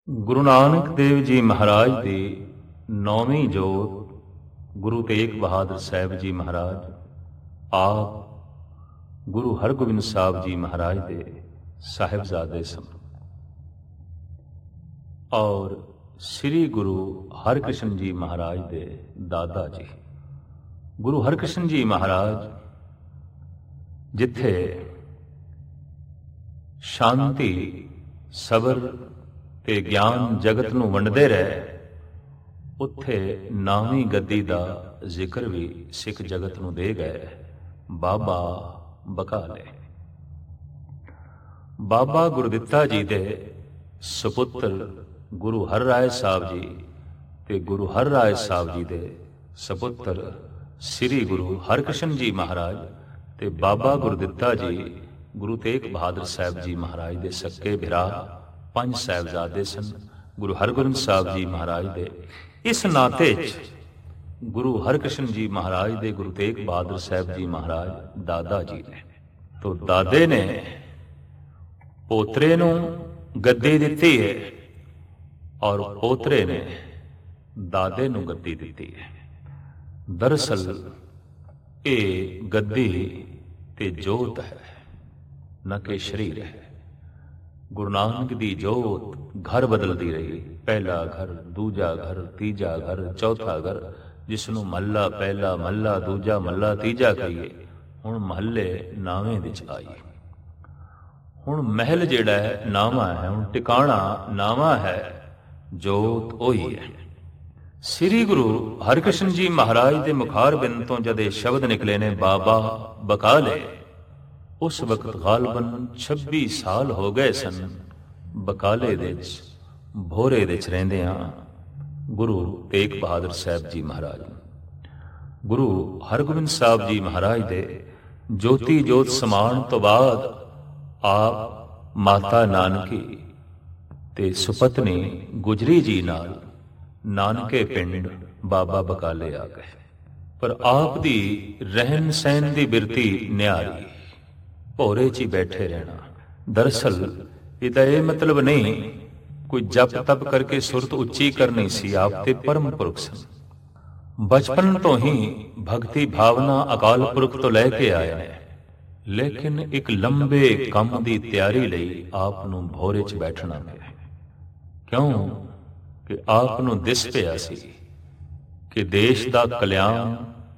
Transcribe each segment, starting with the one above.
ਗੁਰੂ ਨਾਨਕ ਦੇਵ ਜੀ ਮਹਾਰਾਜ ਦੀ ਨੌਵੀਂ ਜੋਤ ਗੁਰੂ ਤੇਗ ਬਹਾਦਰ ਸਾਹਿਬ ਜੀ ਮਹਾਰਾਜ ਆਪ ਗੁਰੂ ਹਰਗੋਬਿੰਦ ਸਾਹਿਬ ਜੀ ਮਹਾਰਾਜ ਦੇ ਸਾਹਿਬਜ਼ਾਦੇ ਸਨ ਔਰ ਸ੍ਰੀ ਗੁਰੂ ਹਰਕ੍ਰਿਸ਼ਨ ਜੀ ਮਹਾਰਾਜ ਦੇ ਦਾਦਾ ਜੀ। ਗੁਰੂ ਹਰਕ੍ਰਿਸ਼ਨ ਜੀ ਮਹਾਰਾਜ ਜਿੱਥੇ ਸ਼ਾਂਤੀ ਸਬਰ ਤੇ ਗਿਆਨ ਜਗਤ ਨੂੰ ਵੰਡਦੇ ਰਹੇ, ਉੱਥੇ ਨਾਵੀਂ ਗੱਦੀ ਦਾ ਜ਼ਿਕਰ ਵੀ ਸਿੱਖ ਜਗਤ ਨੂੰ ਦੇ ਗਏ। ਬਾਬਾ ਬਕਾਲੇ ਬਾਬਾ ਗੁਰਦਿੱਤਾ ਜੀ ਦੇ ਸੁਪੁੱਤਰ ਗੁਰੂ ਹਰਰਾਏ ਸਾਹਿਬ ਜੀ ਤੇ ਗੁਰੂ ਹਰਰਾਏ ਸਾਹਿਬ ਜੀ ਦੇ ਸੁਪੁੱਤਰ ਸ੍ਰੀ ਗੁਰੂ ਹਰਕ੍ਰਿਸ਼ਨ ਜੀ ਮਹਾਰਾਜ ਤੇ ਬਾਬਾ ਗੁਰਦਿੱਤਾ ਜੀ ਗੁਰੂ ਤੇਗ ਬਹਾਦਰ ਸਾਹਿਬ ਜੀ ਮਹਾਰਾਜ ਦੇ ਸੱਕੇ ਭਰਾ ਪੰਜ ਸਾਹਿਬਜ਼ਾਦੇ ਸਨ। ਗੁਰੂ ਹਰਗੋਬਿੰਦ ਸਾਹਿਬ ਜੀ ਮਹਾਰਾਜ ਦੇ ਇਸ ਨਾਤੇ 'ਚ ਗੁਰੂ ਹਰਕ੍ਰਿਸ਼ਨ ਜੀ ਮਹਾਰਾਜ ਦੇ ਗੁਰੂ ਤੇਗ ਬਹਾਦਰ ਸਾਹਿਬ ਜੀ ਮਹਾਰਾਜ ਦਾਦਾ ਜੀ ਨੇ। ਤੋ ਦਾਦੇ ਨੇ ਪੋਤਰੇ ਨੂੰ ਗੱਦੀ ਦਿੱਤੀ ਹੈ ਔਰ ਪੋਤਰੇ ਨੇ ਦਾਦੇ ਨੂੰ ਗੱਦੀ ਦਿੱਤੀ ਹੈ। ਦਰਅਸਲ ਇਹ ਗੱਦੀ ਤੇ ਜੋਤ ਹੈ, ਨਾ ਕਿ ਸਰੀਰ ਹੈ। ਗੁਰੂ ਨਾਨਕ ਦੀ ਜੋਤ ਘਰ ਬਦਲਦੀ ਰਹੀ। ਪਹਿਲਾ ਘਰ, ਦੂਜਾ ਘਰ, ਤੀਜਾ ਘਰ, ਚੌਥਾ ਘਰ, ਜਿਸ ਨੂੰ ਮਹੱਲਾ ਪਹਿਲਾ, ਮਹੱਲਾ ਦੂਜਾ, ਮਹੱਲਾ ਤੀਜਾ ਕਹੀਏ। ਹੁਣ ਮਹੱਲੇ ਨਾਵੇਂ ਵਿੱਚ ਆਈ। ਹੁਣ ਮਹਿਲ ਜਿਹੜਾ ਹੈ ਨਾਵਾਂ ਹੈ, ਹੁਣ ਟਿਕਾਣਾ ਨਾਵਾਂ ਹੈ, ਜੋਤ ਉਹੀ ਹੈ। ਸ੍ਰੀ ਗੁਰੂ ਹਰਕ੍ਰਿਸ਼ਨ ਜੀ ਮਹਾਰਾਜ ਦੇ ਮੁਖਾਰ ਬਿੰਦ ਤੋਂ ਜਦ ਇਹ ਸ਼ਬਦ ਨਿਕਲੇ ਨੇ ਬਾਬਾ ਬਕਾਲੇ, ਉਸ ਵਕਤ ਗਾਲਬਨ 26 ਸਾਲ ਹੋ ਗਏ ਸਨ ਬਕਾਲੇ ਦੇ ਵਿੱਚ, ਭੋਰੇ ਦੇ ਵਿੱਚ ਰਹਿੰਦਿਆਂ ਗੁਰੂ ਤੇਗ ਬਹਾਦਰ ਸਾਹਿਬ ਜੀ ਮਹਾਰਾਜ। ਗੁਰੂ ਹਰਗੋਬਿੰਦ ਸਾਹਿਬ ਜੀ ਮਹਾਰਾਜ ਦੇ ਜੋਤੀ ਜੋਤ ਸਮਾਉਣ ਤੋਂ ਬਾਅਦ ਆਪ ਮਾਤਾ ਨਾਨਕੀ ਤੇ ਸੁਪਤਨੀ ਗੁਜਰੀ ਜੀ ਨਾਲ ਨਾਨਕੇ ਪਿੰਡ ਬਾਬਾ ਬਕਾਲੇ ਆ ਗਏ। ਪਰ ਆਪ ਦੀ ਰਹਿਣ ਸਹਿਣ ਦੀ ਬਿਰਤੀ ਨਿਆਰੀ, ਭੋਰੇ 'ਚ ਹੀ ਬੈਠੇ ਰਹਿਣਾ। ਦਰਅਸਲ ਇਹਦਾ ਇਹ ਮਤਲਬ ਨਹੀਂ ਕੋਈ ਜਪ ਤਪ ਕਰਕੇ ਸੁਰਤ ਉੱਚੀ ਕਰਨੀ ਸੀ। ਆਪ ਤੇ ਪਰਮ ਪੁਰਖ ਸਨ। ਬਚਪਨ ਤੋਂ ਹੀ ਭਗਤੀ ਭਾਵਨਾ ਅਕਾਲ ਪੁਰਖ ਤੋਂ ਲੈ ਕੇ ਆਏ ਨੇ, ਲੇਕਿਨ ਇੱਕ ਲੰਬੇ ਕੰਮ ਦੀ ਤਿਆਰੀ ਲਈ ਆਪ ਨੂੰ ਭੋਰੇ 'ਚ ਬੈਠਣਾ ਪਿਆ। ਕਿਉਂ ਕਿ ਆਪ ਨੂੰ ਦਿਸ ਪਿਆ ਸੀ ਕਿ ਦੇਸ਼ ਦਾ ਕਲਿਆਣ,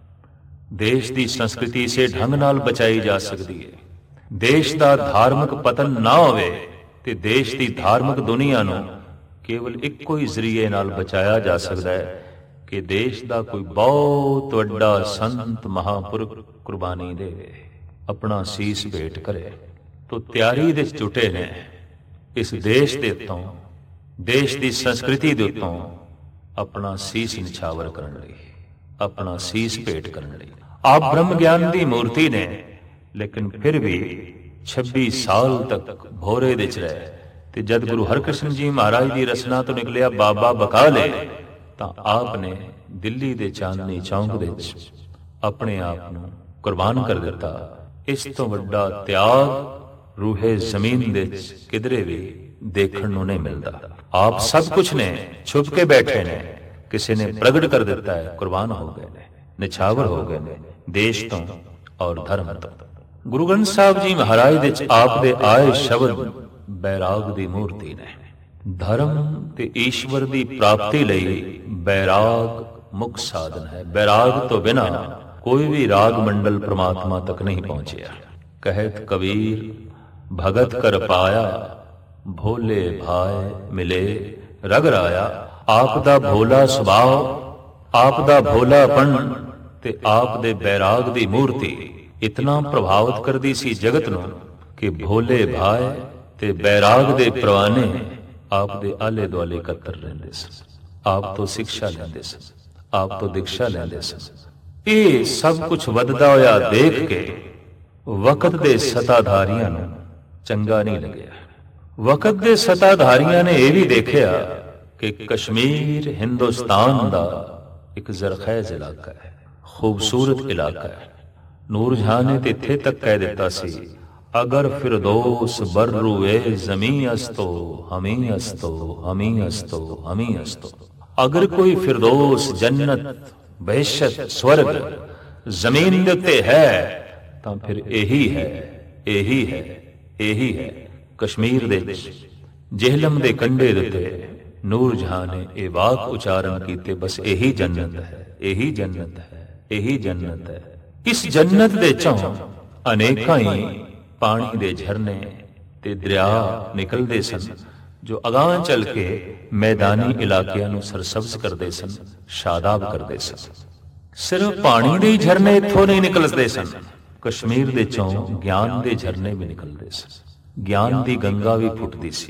ਦੇਸ਼ ਦੀ ਸੰਸਕ੍ਰਿਤੀ ਇਸੇ ਢੰਗ ਨਾਲ ਬਚਾਈ ਜਾ ਸਕਦੀ ਹੈ। ਦੇਸ਼ ਦਾ ਧਾਰਮਿਕ ਪਤਨ ਨਾ ਹੋਵੇ ਤੇ ਦੇਸ਼ ਦੀ ਧਾਰਮਿਕ ਦੁਨੀਆ ਨੂੰ ਕੇਵਲ ਇੱਕੋ ਹੀ ਜ਼ਰੀਏ ਨਾਲ ਬਚਾਇਆ ਜਾ ਸਕਦਾ ਹੈ ਕਿ ਦੇਸ਼ ਦਾ ਕੋਈ ਬਹੁਤ ਵੱਡਾ ਸੰਤ ਮਹਾਂਪੁਰਖ ਕੁਰਬਾਨੀ ਦੇਵੇ, ਆਪਣਾ ਸੀਸ ਭੇਟ ਕਰੇ। ਤੋ ਤਿਆਰੀ ਦੇ ਜੁਟੇ ਨੇ ਇਸ ਦੇਸ਼ ਦੇ ਉੱਤੋਂ, ਦੇਸ਼ ਦੀ ਸੰਸਕ੍ਰਿਤੀ ਦੇ ਉੱਤੋਂ ਆਪਣਾ ਸੀਸ ਨਿਛਾਵਰ ਕਰਨ ਲਈ, ਆਪਣਾ ਸੀਸ ਭੇਟ ਕਰਨ ਲਈ। ਆਪ ਬ੍ਰਹਮ ਗਿਆਨ ਦੀ ਮੂਰਤੀ ਨੇ, ਲੇਕਿਨ ਫਿਰ ਵੀ 26 ਸਾਲ ਤੱਕ ਭੋਰੇ ਦੇ ਚ ਰਹੇ। ਤੇ ਜਦ ਗੁਰੂ ਹਰਕ੍ਰਿਸ਼ਨ ਜੀ ਮਹਾਰਾਜ ਦੀ ਰਸਨਾ ਤੋਂ ਨਿਕਲਿਆ ਬਾਬਾ ਬਕਾਲੇ, ਤਾਂ ਆਪ ਨੇ ਦਿੱਲੀ ਦੇ ਚਾਂਦਨੀ ਚੌਂਕ ਦੇ ਵਿੱਚ ਆਪਣੇ ਆਪ ਨੂੰ ਕੁਰਬਾਨ ਕਰ ਦਿੱਤਾ। ਇਸ ਤੋਂ ਵੱਡਾ ਤਿਆਗ ਰੂਹੇ ਜ਼ਮੀਨ ਦੇ ਵਿੱਚ ਕਿਧਰੇ ਵੀ ਦੇਖਣ ਨੂੰ ਨਹੀਂ ਮਿਲਦਾ। ਆਪ ਸਭ ਕੁਝ ਨੇ, ਛੁਪ ਕੇ ਬੈਠੇ ਨੇ, ਕਿਸੇ ਨੇ ਪ੍ਰਗਟ ਕਰ ਦਿੱਤਾ ਹੈ, ਕੁਰਬਾਨ ਹੋ ਗਏ ਨੇ, ਨਿਛਾਵਰ ਹੋ ਗਏ ਨੇ ਦੇਸ਼ ਤੋਂ ਔਰ ਧਰਮ ਤੋਂ। ਗੁਰੂ ਗ੍ਰੰਥ ਸਾਹਿਬ ਜੀ ਮਹਾਰਾਜ ਦੇ ਵਿੱਚ ਆਪ ਦੇ ਆਏ ਸ਼ਬਦ ਬੈਰਾਗ ਦੀ ਮੂਰਤੀ ਨੇ। ਧਰਮ ਤੇ ਈਸ਼ਵਰ ਦੀ ਪ੍ਰਾਪਤੀ ਲਈ ਬੈਰਾਗ ਮੁੱਖ ਸਾਧਨ ਹੈ। ਬੈਰਾਗ ਤੋਂ ਬਿਨਾਂ ਕੋਈ ਵੀ ਰਾਗ ਮੰਡਲ ਪ੍ਰਮਾਤਮਾ ਤੱਕ ਨਹੀਂ ਪਹੁੰਚਿਆ। ਕਹਿਤ ਕਬੀਰ ਭਗਤ ਕਰ ਪਾਇਆ, ਭੋਲੇ ਭਾਏ ਮਿਲੇ ਰਗ ਰਾਇਆ। ਆਪ ਦਾ ਭੋਲਾ ਸੁਭਾਅ, ਆਪ ਦਾ ਭੋਲਾਪਣ ਤੇ ਆਪ ਦੇ ਬੈਰਾਗ ਦੀ ਮੂਰਤੀ ਇਤਨਾ ਪ੍ਰਭਾਵਿਤ ਕਰਦੀ ਸੀ ਜਗਤ ਨੂੰ ਕਿ ਭੋਲੇ ਭਾਏ ਤੇ ਬੈਰਾਗ ਦੇ ਪ੍ਰਵਾਨੇ ਆਪ ਦੇ ਆਲੇ ਦੁਆਲੇ ਇਕੱਤਰ ਰਹਿੰਦੇ ਸਨ। ਆਪ ਤੋਂ ਸਿੱਖਿਆ ਲੈਂਦੇ ਸਨ, ਆਪ ਤੋਂ ਦੀਕਸ਼ਾ ਲੈਂਦੇ ਸਨ। ਇਹ ਸਭ ਕੁਝ ਵੱਧਦਾ ਹੋਇਆ ਦੇਖ ਕੇ ਵਕਤ ਦੇ ਸਤਾਧਾਰੀਆਂ ਨੂੰ ਚੰਗਾ ਨਹੀਂ ਲੱਗਿਆ। ਵਕਤ ਦੇ ਸਤਾਧਾਰੀਆਂ ਨੇ ਇਹ ਵੀ ਦੇਖਿਆ ਕਿ ਕਸ਼ਮੀਰ ਹਿੰਦੁਸਤਾਨ ਦਾ ਇੱਕ ਜ਼ਰਖੈਜ਼ ਇਲਾਕਾ ਹੈ, ਖੂਬਸੂਰਤ ਇਲਾਕਾ ਹੈ। ਨੂਰ ਜਹਾਂ ਨੇ ਤੇ ਇੱਥੇ ਤੱਕ ਕਹਿ ਦਿੱਤਾ ਸੀ, अगर फिरदौस बर्रुए जमी अस्तो हमी अस्तो हमी अस्तो हमी अस्तो। अगर कोई फिरदौस जन्नत बेहशत स्वर्ग जमीन दे उत्ते है तां फिर यही है, यही है, यही है। कश्मीर दे जेहलम दे कंढे दे उत्ते नूर जहां ने ये वाक उचारण कीते, बस यही जन्नत है, यही जन्नत है, यही जन्नत है। इस जन्नत दे चों अनेकां ही पानी दे झरने ते दरिया निकलते सन, जो अगां चल के मैदानी इलाकिਆਂ ਨੂੰ सरसब्ज करते सन, शादाब करते सन। सिर्फ पानी दे झरने इत्थों नहीं निकलते सन, कश्मीर दे चों ज्ञान दे झरने भी निकलते सन। ज्ञान दी गंगा भी फुटदी सी।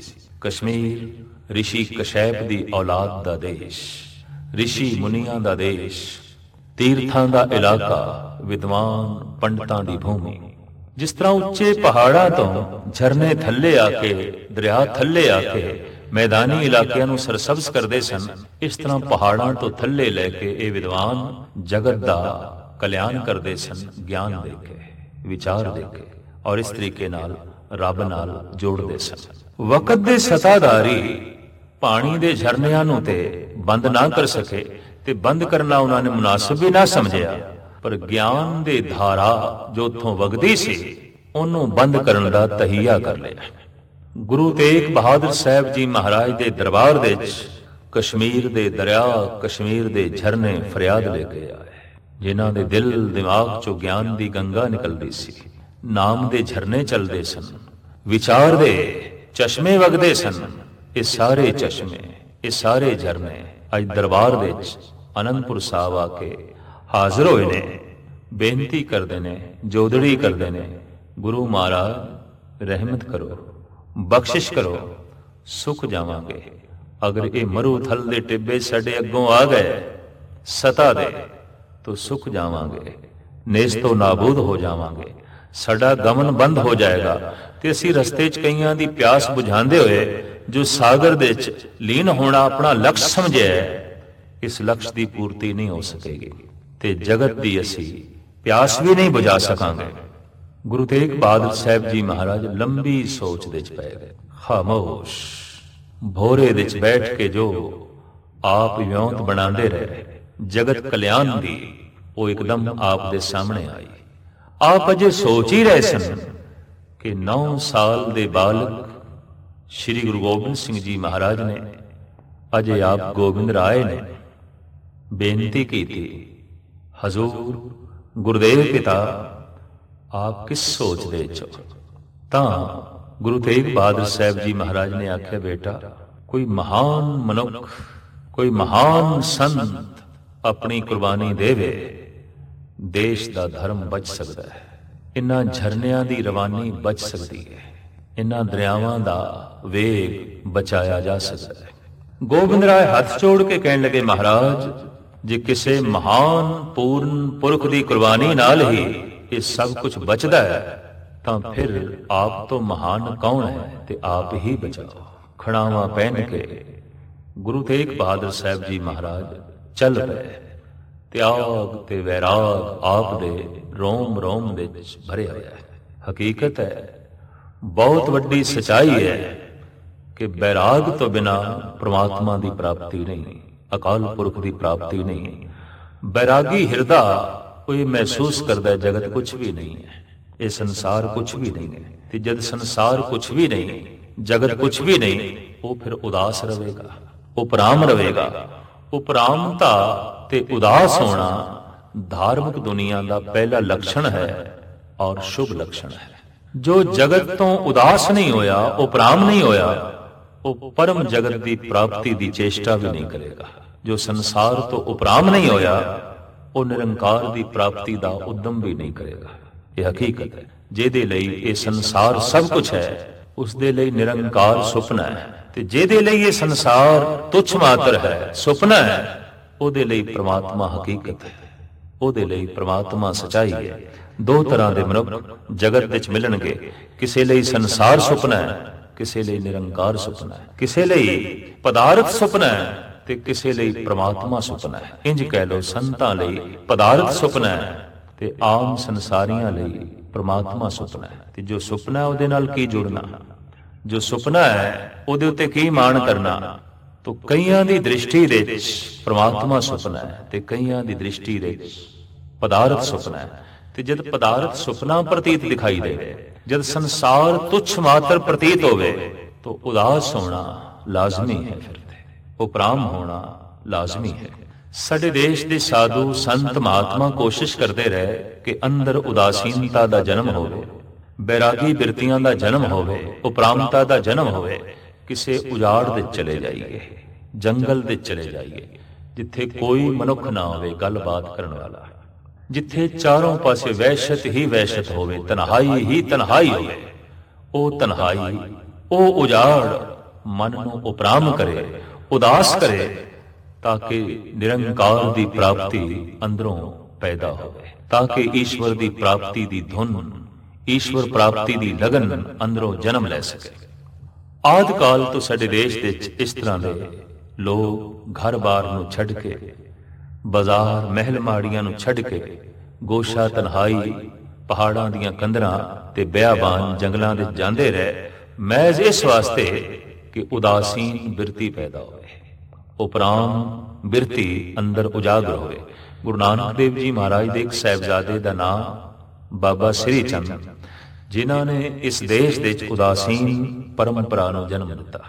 कश्मीर ऋषि कशैप दी औलाद दा देश, ऋषि मुनियां दा देश, तीर्थां दा इलाका, विद्वान पंडितां दी भूमि। जिस तरह उच्चे पहाड़ां तो झरने थल्ले आके, दरिया थल्ले आके मैदानी इलाकिਆਂ ਨੂੰ सरसब्ज करते सन, इस तरह पहाड़ां तो थल्ले लैके ये विद्वान जगत का कल्याण करते सन, ज्ञान देके, विचार देके, और इस तरीके नाल रब नाल जोड़ते सन। वक़्त दे सताधारी पानी दे झरनिਆਂ ਨੂੰ ते बंद ना कर सके, ते बंद करना उन्होंने मुनासिब भी ना समझिया, पर ज्ञान दे धारा जो उथों वगदी सी उन्होंने बंद करने का तहिया कर लिया। गुरु तेग बहादुर साहब जी महाराज दे दरबार दे कश्मीर दे दरिया, कश्मीर दे झरने फरियाद लेके आए, जिन्हां दे दिल दिमाग चो ज्ञान दी गंगा निकलदी सी, नाम दे झरने चलदे सन, विचार दे चश्मे वगदे सन। ये सारे चश्मे, ये सारे झरने अज दरबार दे आनंदपुर साहब आके हाजिर होए ने, बेनती करते ने, जोदड़ी करते ने, गुरु महाराज रहमत करो, बख्शिश करो, सुख जावांगे। अगर ये मरू थल दे टिब्बे साडे अगों आ गए सता दे तो सुख जावांगे, नेस्तो नाबूद हो जावांगे, साडा गमन बंद हो जाएगा, ते असीं रस्ते च कईयां दी प्यास बुझांदे होए जो सागर दे च लीन होना अपना लक्ष्य समझे, इस लक्ष्य की पूर्ति नहीं हो सकेगी, ते जगत दी असी प्यास भी नहीं बुझा सकांगे। गुरु तेग बहादुर साहब जी महाराज लंबी सोच दे च पै गए। खामोश भोरे दे च बैठ के जो आप व्योंत बनांदे रहे जगत कल्याण दी, वो एकदम आप दे सामने आई। आप अजे सोच ही रहे सन कि 9 साल दे बालक श्री गुरु गोबिंद सिंह जी महाराज ने अजे आप गोबिंद राय ने बेनती की थी, हजूर गुरुदेव पिता आप किस सोच दे चो? तां गुरु तेग बहादुर साहब जी महाराज ने आख्या, बेटा कोई महान मनुख, कोई महान संत अपनी कुर्बानी देवे, देश का धर्म बच सकता है, इन्हां झरनियां दी रवानी बच सकती है, इन्हां दरियावां दा वेग बचाया जा सकता है। गोबिंद राय हाथ जोड़ के कहने लगे, महाराज जे किसी महान पूर्ण पुरख की कुर्बानी नाल ही ये सब कुछ बचदा है, तां फिर आप तो महान कौन है, ते आप ही बचाओ। खड़ावा पहन के गुरु तेग बहादुर साहब जी महाराज चल पे। त्याग ते वैराग आप दे रोम रोम दे भरे होया है। हकीकत है, बहुत वड्डी सच्चाई है कि वैराग तो बिना परमात्मा की प्राप्ति नहीं, अकाल पुरख की प्राप्ति नहीं। बैरागी हिरदा कोई महसूस करता है जगत कुछ भी नहीं है, ये संसार कुछ भी नहीं है। ते जब संसार कुछ भी नहीं, जगत कुछ भी नहीं, वो फिर उदास रहेगा, उपराम रहेगा। उपरामता ते उदास होना धार्मिक दुनिया का पहला लक्षण है और शुभ लक्षण है। जो जगत तो उदास नहीं होया, उपराम नहीं होया, वो परम जगत की प्राप्ति की चेष्टा भी नहीं करेगा। जो संसार तो उपराम नहीं होया, वो निरंकार की प्राप्ति का उद्यम भी नहीं करेगा। यह हकीकत है। जेदे लई ये संसार सब कुछ है, उसदे लई निरंकार सुपना है, ते जेदे लई ये संसार तुच्छ मात्र है, सुपना है, ओदे लई परमात्मा हकीकत है, ओदे लई परमात्मा सच्चाई है। दो तरह के मनुख जगत विच मिलणगे, किसी लई संसार सुपना है, किसी लई निरंकार सुपना है, किसी लई पदार्थ सुपना है ते किसी लई परमात्मा सुपना है। इंज कह लो, संतां लई पदार्थ सुपना है ते आम संसारियां लई ਪ੍ਰਮਾਤਮਾ ਸੁਪਨਾ ਹੈ, ਤੇ ਜੋ ਸੁਪਨਾ ਉਹਦੇ ਨਾਲ ਕੀ ਜੁੜਨਾ, ਜੋ ਸੁਪਨਾ ਹੈ ਉਹਦੇ ਉੱਤੇ ਕੀ ਮਾਣ ਕਰਨਾ। ਤੋ ਕਈਆਂ ਦੀ ਦ੍ਰਿਸ਼ਟੀ ਦੇ ਵਿੱਚ ਪ੍ਰਮਾਤਮਾ ਸੁਪਨਾ ਹੈ ਤੇ ਕਈਆਂ ਦੀ ਦ੍ਰਿਸ਼ਟੀ ਦੇ ਵਿੱਚ ਪਦਾਰਥ ਸੁਪਨਾ ਹੈ। ਤੇ ਜਦ ਪਦਾਰਥ ਸੁਪਨਾ ਪ੍ਰਤੀਤ ਦਿਖਾਈ ਦੇ, ਜਦ ਸੰਸਾਰ ਤੁੱਛ ਮਾਤਰ ਪ੍ਰਤੀਤ ਹੋਵੇ, तो उदास होना लाजमी है, फिर उपराम होना लाजमी है। ਸਾਡੇ ਦੇਸ਼ ਦੇ ਸਾਧੂ ਸੰਤ ਮਹਾਤਮਾ ਕੋਸ਼ਿਸ਼ ਕਰਦੇ ਰਹੇ ਕਿ ਅੰਦਰ ਉਦਾਸੀਨਤਾ ਦਾ ਜਨਮ ਹੋਵੇ, ਬੈਰਾਗੀ ਬਿਰਤੀਆਂ ਦਾ ਜਨਮ ਹੋਵੇ, ਉਪਰਾਮਤਾ ਦਾ ਜਨਮ ਹੋਵੇ। ਕਿਸੇ ਉਜਾੜ ਦੇ ਚਲੇ ਜਾਈਏ, ਜੰਗਲ ਦੇ ਚਲੇ ਜਾਈਏ, ਜਿੱਥੇ ਕੋਈ ਮਨੁੱਖ ਨਾ ਹੋਵੇ ਗੱਲਬਾਤ ਕਰਨ ਵਾਲਾ, ਜਿੱਥੇ ਚਾਰੋਂ ਪਾਸੇ ਵਹਿਸ਼ਤ ਹੀ ਵਹਿਸ਼ਤ ਹੋਵੇ, ਤਨਹਾਈ ਹੀ ਤਨਹਾਈ ਹੋਵੇ। ਉਹ ਤਨਹਾਈ, ਉਹ ਉਜਾੜ ਮਨ ਨੂੰ ਉਪਰਾਮ ਕਰੇ, ਉਦਾਸ ਕਰੇ, ਤਾਂ ਕਿ ਨਿਰੰਕਾਰ ਦੀ ਪ੍ਰਾਪਤੀ ਅੰਦਰੋਂ ਪੈਦਾ ਹੋਵੇ, ਤਾਂ ਕਿ ਈਸ਼ਵਰ ਦੀ ਪ੍ਰਾਪਤੀ ਦੀ ਧੁਨ, ਈਸ਼ਵਰ ਪ੍ਰਾਪਤੀ ਦੀ ਲਗਨ ਅੰਦਰੋਂ ਜਨਮ ਲੈ ਸਕੇ। ਆਦਿ ਕਾਲ ਤੋਂ ਸਾਡੇ ਦੇਸ਼ ਵਿੱਚ ਇਸ ਤਰ੍ਹਾਂ ਦੇ ਲੋਕ ਘਰ-ਬਾਰ ਨੂੰ ਛੱਡ ਕੇ, ਬਾਜ਼ਾਰ ਮਹਿਲ ਮਾੜੀਆਂ ਨੂੰ ਛੱਡ ਕੇ, ਗੋਸ਼ਾ ਤਨਹਾਈ, ਪਹਾੜਾਂ ਦੀਆਂ ਕੰਧਰਾਂ ਤੇ ਬਿਆਬਾਨ ਜੰਗਲਾਂ ਦੇ ਜਾਂਦੇ ਰਹੇ, ਮਹਿਜ਼ ਇਸ ਵਾਸਤੇ ਕਿ ਉਦਾਸੀਨ ਬਿਰਤੀ ਪੈਦਾ ਹੋਵੇ, ਉਪਰਾਮ ਬਿਰਤੀ ਅੰਦਰ ਉਜਾਗਰ ਹੋਵੇ। ਗੁਰੂ ਨਾਨਕ ਦੇਵ ਜੀ ਮਹਾਰਾਜ ਦੇ ਇੱਕ ਸਾਹਿਬਜ਼ਾਦੇ ਦਾ ਨਾਮ ਬਾਬਾ ਸ੍ਰੀ ਚੰਦ, ਜਿਨ੍ਹਾਂ ਨੇ ਇਸ ਦੇਸ਼ ਦੇ ਵਿੱਚ ਉਦਾਸੀਨ ਪਰੰਪਰਾ ਨੂੰ ਜਨਮ ਦਿੱਤਾ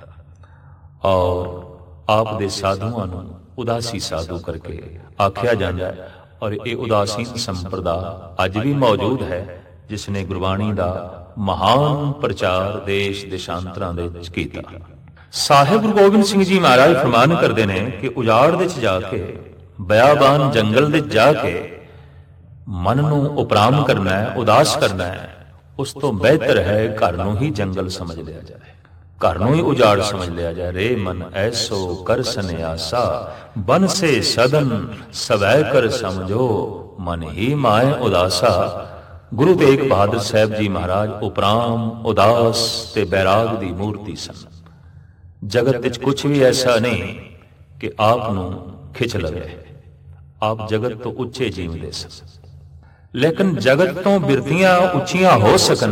ਔਰ ਆਪ ਦੇ ਸਾਧੂਆਂ ਨੂੰ ਉਦਾਸੀ ਸਾਧੂ ਕਰਕੇ ਆਖਿਆ ਜਾਂਦਾ ਹੈ। ਔਰ ਇਹ ਉਦਾਸੀਨ ਸੰਪਰਦਾ ਅੱਜ ਵੀ ਮੌਜੂਦ ਹੈ, ਜਿਸ ਨੇ ਗੁਰਬਾਣੀ ਦਾ ਮਹਾਨ ਪ੍ਰਚਾਰ ਦੇਸ਼ ਦੇਸ਼ਾਂਤਰਾਂ ਦੇ ਵਿੱਚ ਕੀਤਾ। ਸਾਹਿਬ ਗੁਰੂ ਗੋਬਿੰਦ ਸਿੰਘ ਜੀ ਮਹਾਰਾਜ ਫਰਮਾਨ ਕਰਦੇ ਨੇ ਕਿ ਉਜਾੜ ਵਿੱਚ ਜਾ ਕੇ, ਬਿਆਬਾਨ ਜੰਗਲ ਵਿੱਚ ਜਾ ਕੇ ਮਨ ਨੂੰ ਉਪਰਾਮ ਕਰਨਾ ਹੈ, ਉਦਾਸ ਕਰਨਾ ਹੈ, ਉਸ ਤੋਂ ਬਿਹਤਰ ਹੈ ਘਰ ਨੂੰ ਹੀ ਜੰਗਲ ਸਮਝ ਲਿਆ ਜਾਏ, ਘਰ ਨੂੰ ਹੀ ਉਜਾੜ ਸਮਝ ਲਿਆ ਜਾਏ। ਰੇ ਮਨ ਐਸੋ ਕਰ ਸੰਨਿਆਸਾ, ਬਨ ਸੇ ਸਦਨ ਸਵੈ ਕਰ ਸਮਝੋ, ਮਨ ਹੀ ਮਾਏ ਉਦਾਸਾ। ਗੁਰੂ ਤੇਗ ਬਹਾਦਰ ਸਾਹਿਬ ਜੀ ਮਹਾਰਾਜ ਉਪਰਾਮ, ਉਦਾਸ ਤੇ ਬੈਰਾਗ ਦੀ ਮੂਰਤੀ ਸਨ। ਜਗਤ ਵਿੱਚ ਕੁਝ ਵੀ ਐਸਾ ਨਹੀਂ ਕਿ ਆਪ ਨੂੰ ਖਿੱਚ ਲਵੇ, ਆਪ ਜਗਤ ਤੋਂ ਉੱਚੇ ਜੀਵਦੇ ਸਨ, ਲੇਕਿਨ ਜਗਤ ਤੋਂ ਬਿਰਤੀਆਂ ਉੱਚੀਆਂ ਹੋ ਸਕਣ,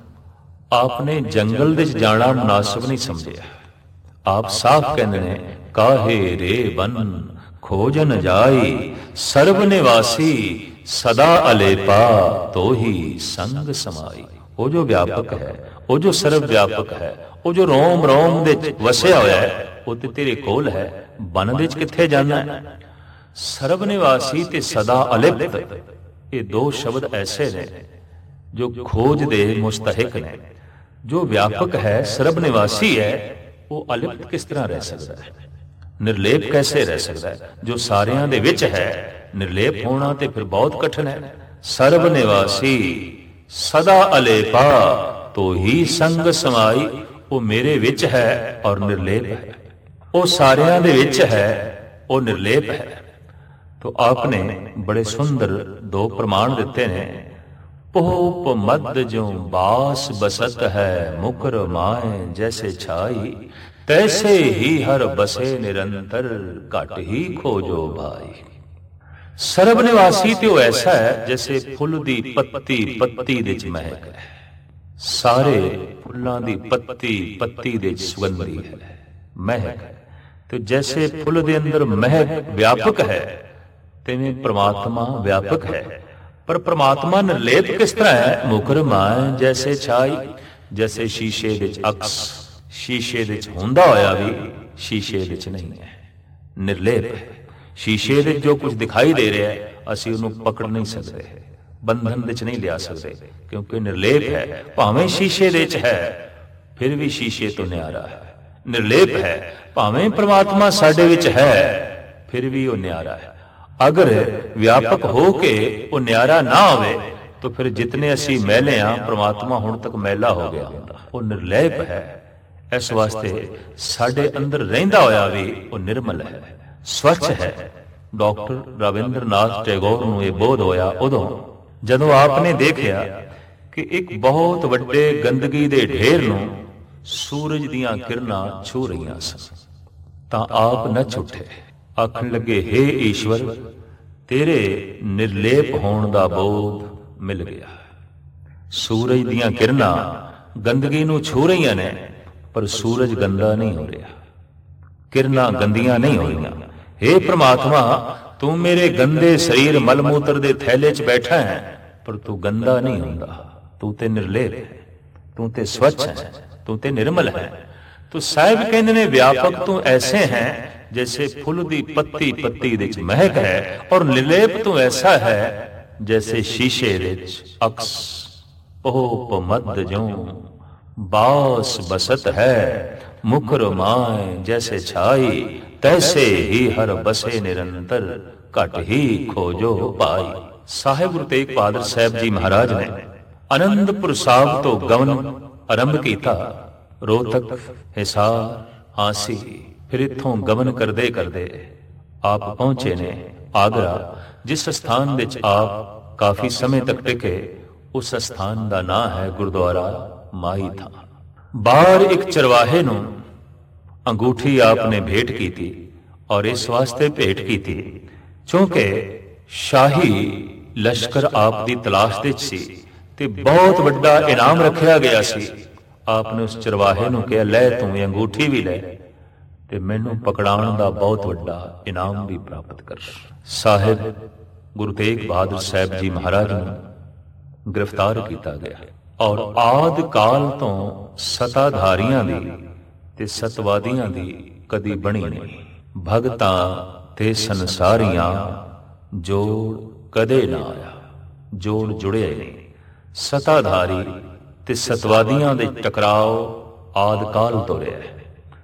ਆਪ ਨੇ ਜੰਗਲ ਵਿੱਚ ਜਾਣਾ ਮੁਨਾਸਬ ਨਹੀਂ ਸਮਝਿਆ। ਆਪ ਸਾਫ਼ ਕਹਿੰਦੇ ਨੇ, ਕਾਹੇ ਰੇ ਬਨ ਖੋਜਨ ਜਾਈ, ਸਰਬ ਨਿਵਾਸੀ ਸਦਾ ਅਲੇਪਾ, ਤੋਹੀ ਸੰਗ ਸਮਾਈ। ਉਹ ਜੋ ਵਿਆਪਕ ਹੈ, ਉਹ ਜੋ ਸਰਬ ਵਿਆਪਕ ਹੈ, ਉਹ ਜੋ ਰੋਮ ਰੋਮ ਦੇ ਵਿੱਚ ਵਸਿਆ ਹੋਇਆ ਹੈ, ਉਹ ਤੇ ਤੇਰੇ ਕੋਲ ਹੈ। ਬਨ ਦੇ ਵਿੱਚ ਕਿੱਥੇ ਜਾਣਾ ਹੈ? ਸਰਬ ਨਿਵਾਸੀ ਤੇ ਸਦਾ ਅਲਿਪਤ, ਇਹ ਦੋ ਸ਼ਬਦ ਐਸੇ ਨੇ ਜੋ ਖੋਜ ਦੇ ਮੁਸਤਹਿਕ ਨੇ। ਜੋ ਵਿਆਪਕ ਹੈ, ਸਰਬ ਨਿਵਾਸੀ ਹੈ, ਉਹ ਅਲਿਪਤ ਕਿਸ ਤਰ੍ਹਾਂ ਰਹਿ ਸਕਦਾ ਹੈ? ਨਿਰਲੇਪ ਕੈਸੇ ਰਹਿ ਸਕਦਾ ਹੈ? ਜੋ ਸਾਰਿਆਂ ਦੇ ਵਿੱਚ ਹੈ, ਨਿਰਲੇਪ ਹੋਣਾ ਤੇ ਫਿਰ ਬਹੁਤ ਕਠਿਨ ਹੈ। ਸਰਬ ਨਿਵਾਸੀ ਸਦਾ ਅਲੇਪਾ, ਤੋਹੀ ਸੰਗ ਸਮਾਈ। ਉਹ ਮੇਰੇ ਵਿੱਚ ਹੈ ਔਰ ਨਿਰਲੇਪ ਹੈ, ਉਹ ਸਾਰਿਆਂ ਦੇ ਵਿੱਚ ਹੈ, ਉਹ ਨਿਰਲੇਪ ਹੈ। तो आपने बड़े सुंदर दो प्रमाण देते हैं। पोप मद जो बास बसत है, मुकर माए जैसे छाई, तैसे ही हर बसे निरंतर, घट ही खोजो भाई। ਸਰਬ ਨਿਵਾਸੀ ਤੇ ਉਹ ਐਸਾ ਹੈ ਜੈਸੇ ਫੁੱਲ ਦੀ ਪੱਤੀ ਪੱਤੀ ਦੇ ਵਿੱਚ ਮਹਿਕ ਹੈ। ਸਾਰੇ ਫੁੱਲਾਂ ਦੀ ਪੱਤੀ ਪੱਤੀ ਦੇ ਵਿੱਚ ਸੁਗੰਧੀ ਹੈ, ਮਹਿਕ ਹੈ। ਤੇ ਜੈਸੇ ਫੁੱਲ ਦੇ ਅੰਦਰ ਮਹਿਕ ਵਿਆਪਕ ਹੈ, ਤਿਵੇਂ ਪ੍ਰਮਾਤਮਾ ਵਿਆਪਕ ਹੈ। ਪਰ ਪ੍ਰਮਾਤਮਾ ਨਿਰਲੇਪ ਕਿਸ ਤਰ੍ਹਾਂ ਹੈ? ਮੁਕਰ ਮਾਏ ਜੈਸੇ ਛਾਈ, ਜੈਸੇ ਸ਼ੀਸ਼ੇ ਵਿੱਚ ਅਕਸ, ਸ਼ੀਸ਼ੇ ਵਿੱਚ ਹੁੰਦਾ ਹੋਇਆ ਵੀ ਸ਼ੀਸ਼ੇ ਵਿੱਚ ਨਹੀਂ ਹੈ, ਨਿਰਲੇਪ ਹੈ। ਸ਼ੀਸ਼ੇ ਵਿੱਚ ਜੋ ਕੁਝ ਦਿਖਾਈ ਦੇ ਰਿਹਾ ਹੈ, ਅਸੀਂ ਉਹਨੂੰ ਪਕੜ ਨਹੀਂ ਸਕਦੇ, ਬੰਧਨ ਵਿੱਚ ਨਹੀਂ ਲਿਆ ਸਕਦੇ, ਕਿਉਂਕਿ ਨਿਰਲੇਪ ਹੈ। ਭਾਵੇਂ ਸ਼ੀਸ਼ੇ ਦੇ ਵਿੱਚ ਹੈ, ਫਿਰ ਵੀ ਸ਼ੀਸ਼ੇ ਤੋਂ ਨਿਆਰਾ ਹੈ, ਨਿਰਲੇਪ ਹੈ। ਭਾਵੇਂ ਪ੍ਰਮਾਤਮਾ ਸਾਡੇ ਵਿੱਚ ਹੈ, ਫਿਰ ਵੀ ਉਹ ਨਿਆਰਾ ਹੈ। ਅਗਰ ਵਿਆਪਕ ਹੋ ਕੇ ਉਹ ਨਿਆਰਾ ਨਾ ਹੋਵੇ ਤਾਂ ਫਿਰ ਜਿਤਨੇ ਅਸੀਂ ਮੈਲੇ ਹਾਂ, ਪ੍ਰਮਾਤਮਾ ਹੁਣ ਤੱਕ ਮੈਲਾ ਹੋ ਗਿਆ ਹੁੰਦਾ। ਉਹ ਨਿਰਲੇਪ ਹੈ। ਇਸ ਵਾਸਤੇ ਸਾਡੇ ਅੰਦਰ ਰਹਿੰਦਾ ਹੋਇਆ ਵੀ ਉਹ ਨਿਰਮਲ ਹੈ, ਸਵੱਛ ਹੈ। ਡਾਕਟਰ ਰਵਿੰਦਰਨਾਥ ਟੈਗੋਰ ਨੂੰ ਇਹ ਬੋਧ ਹੋਇਆ ਉਦੋਂ ਜਦੋਂ ਆਪ ਨੇ ਦੇਖਿਆ ਕਿ ਇੱਕ ਬਹੁਤ ਵੱਡੇ ਗੰਦਗੀ ਦੇ ਢੇਰ ਨੂੰ ਸੂਰਜ ਦੀਆਂ ਕਿਰਨਾਂ ਛੂ ਰਹੀਆਂ ਸਨ। ਤਾਂ ਆਪ ਨੱਚ ਉੱਠੇ, ਆਖਣ ਲੱਗੇ, ਹੇ ਈਸ਼ਵਰ, ਤੇਰੇ ਨਿਰਲੇਪ ਹੋਣ ਦਾ ਬੋਧ ਮਿਲ ਗਿਆ। ਸੂਰਜ ਦੀਆਂ ਕਿਰਨਾਂ ਗੰਦਗੀ ਨੂੰ ਛੂ ਰਹੀਆਂ ਨੇ, ਪਰ ਸੂਰਜ ਗੰਦਾ ਨਹੀਂ ਹੋ ਰਿਹਾ, ਕਿਰਨਾਂ ਗੰਦੀਆਂ ਨਹੀਂ ਹੋ ਰਹੀਆਂ। ਹੇ ਪ੍ਰਮਾਤਮਾ, ਤੂੰ ਮੇਰੇ ਗੰਦੇ ਸਰੀਰ ਮਲ ਮੂਤਰ ਦੇ ਥੈਲੇ 'ਚ ਬੈਠਾ ਹੈ, ਪਰ ਤੂੰ ਗੰਦਾ ਨਹੀਂ ਹੁੰਦਾ। ਤੂੰ ਤੇ ਨਿਰਲੇਪ ਹੈ, ਤੂੰ ਤੇ ਸਵੱਛ ਹੈ, ਤੂੰ ਤੇ ਨਿਰਮਲ ਹੈ। ਤੂੰ ਸਾਹਿਬ ਕਹਿੰਦੇ ਨੇ ਵਿਆਪਕ ਤੂੰ ਐਸੇ ਹੈ जैसे फुल दी पत्ती पत्ती विच महक है, और निर्लेप तो ऐसा है जैसे शीशे विच अक्स ओप मद जो बास बसत है, मुखर माए जैसे छाई, तैसे ही हर बसे निरंतर घट ही खोजो पाई। साहिब गुरु तेग बहादुर साहब जी महाराज ने आनंदपुर साहब तो गवन आरंभ किया, रोहतक, हिसार, आसी, फिर इत्थों गमन करदे करदे आप पहुंचे ने आगरा, जिस स्थान विच आप काफी समय तक टिके, उस स्थान का नाम है गुरुद्वारा माई था। बाहर एक चरवाहे नूं अंगूठी आपने भेंट की थी, और इस वास्ते भेंट की थी क्योंकि शाही लश्कर आप दी तलाश विच सी ते बहुत वड्डा इनाम रखिया गया सी। आपने उस चरवाहे नूं कहा, लै तूं अंगूठी भी लै ते मैनू पकड़ाउण दा बहुत वड्डा इनाम भी प्राप्त कर। साहिब गुरु तेग बहादुर साहब जी महाराज नूं गिरफ्तार किया गया, और आद काल तो सताधारियां दी ते सतवादियां दी कदी बनी नहीं। भगतां ते संसारियां जोड़ कदे ना आया, जोड़ जुड़े नहीं। सताधारी ते सतवादियां दे टकराव आद काल तो रहा है।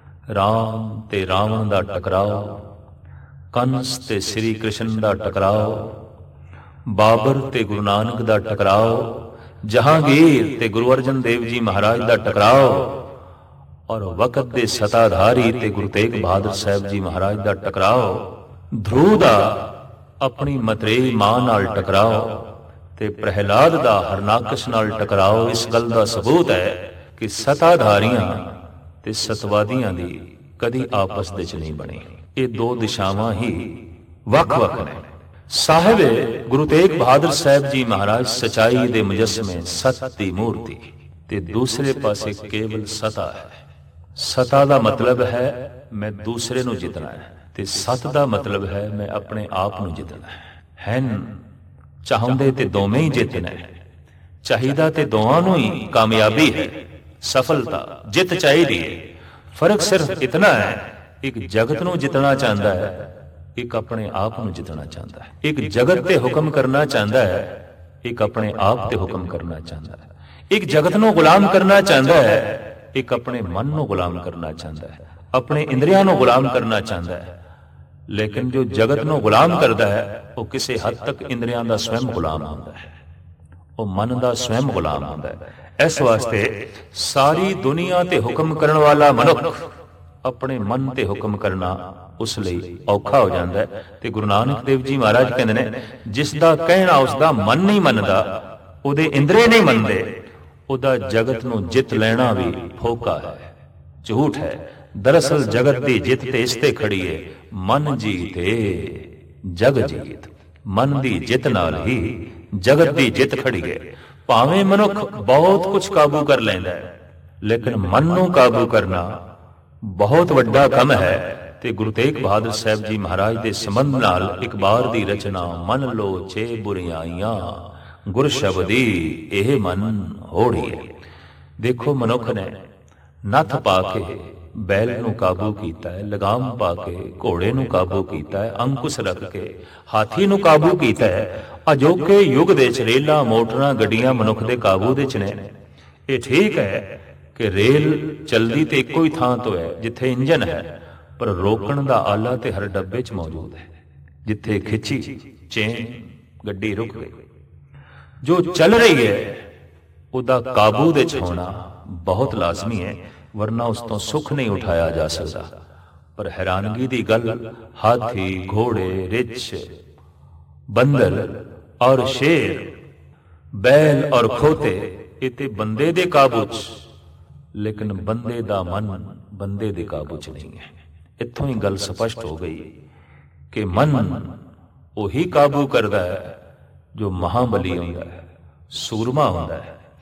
राम ते रावण दा टकराव, कंस ते श्री कृष्ण दा टकराव, बाबर ते गुरु नानक दा टकराव, जहांगीर ते गुरु अर्जन देव जी महाराज दा टकराव, और वक्त दे सताधारी ते गुरु तेग बहादुर साहब जी महाराज दा टकराव, ध्रुव दा अपनी मतरेई मां नाल टकराव, ते प्रहलाद दा हरनाकश नाल टकराव। इस गल दा सबूत है कि सताधारियां ते सतवादियां दी कदी आपस विच नहीं बनी। ये दो दिशावां ही वख-वख ने। साहिब गुरु तेग बहादुर साहब जी महाराज सच्चाई दे मुजस्समे, सत दी मूर्ति, ते दूसरे पासे केवल सता है। सता दा मतलब है मैं दूसरे नूं जितना है, ते सत दा मतलब है मैं अपने आप नूं जितना है। हैन चाहुंदे ते दोवें ही जितना है, चाहिदा ते दोवां नूं ही कामयाबी है, सफलता जित चाहिदी है। फर्क सिर्फ इतना है, एक जगत नूं जितना चाहता है, एक अपने आप नूं जितना चाहता है। एक जगत ते हुक्म करना चाहता है, एक अपने आप ते हुक्म करना चाहता है। एक जगत नूं गुलाम करना चाहता है, एक अपने मन नूं गुलाम करना चाहता है, अपने इंद्रियां नूं गुलाम करना चाहता है। लेकिन जो जगत नूं गुलाम करता है, वो किसी हद तक इंद्रियां दा स्वयं गुलाम होता है, वो मन दा स्वयं गुलाम होता है। इस वास्ते सारी दुनिया ते हुक्म करने वाला मनुख अपने मन ते हुक्म करना उस लई औखा हो जाता है। ते गुरु नानक देव जी महाराज कहते ने, जिसदा कहना उसदा मन नहीं मनदा, उहदे इंद्रिय नहीं मनदे, उहदा जगत नूं जित लेना भी फोका है, झूठ है। दरअसल जगत दी जित ते इसते खड़ी है, मन जीते जग जीत। मन दी जित नाल ही जगत दी जित खड़ी है। भावें मनुख बहुत कुछ काबू कर लैंदा है, लेकिन मन नूं काबू करना बहुत वड्डा कम है। ते गुरु तेग बहादुर साहब जी महाराज दे संबंध नाल एक बार दी रचना, मन लो छे बुरियाइयां गुर शब्दी एह मन होड़ी है। देखो मनुख ने नथ पा के बैल नूं काबू कीता है, लगाम पा के घोड़े नूं काबू कीता है, अंकुश रख के हाथी नूं काबू कीता है। अजोके युग दे च रेलां मोटरां गड्डियां मनुख दे काबू दे च ने। ये ठीक है कि रेल चलदी ते इक्को ही थां तो है जिथे इंजन है, पर रोकण दा आला ते हर डब्बे च मौजूद है। जिथे खिंची चेन गड्डी रुक गई। जो चल रही है उदा काबू दे च होना बहुत लाजमी है, वरना उस तो सुख नहीं उठाया जा सकता। पर हैरानगी दी गल, हाथी, घोड़े, रिछ, बंदर और शेर, बैल और खोते इते बंदे दे काबू च, लेकिन बंदे दा मन बंदे दे काबू च नहीं है। इत्थों ही गल स्पष्ट हो गई कि मन उही काबू करदा है जो महाबली होंदा है, सूरमा होंदा है।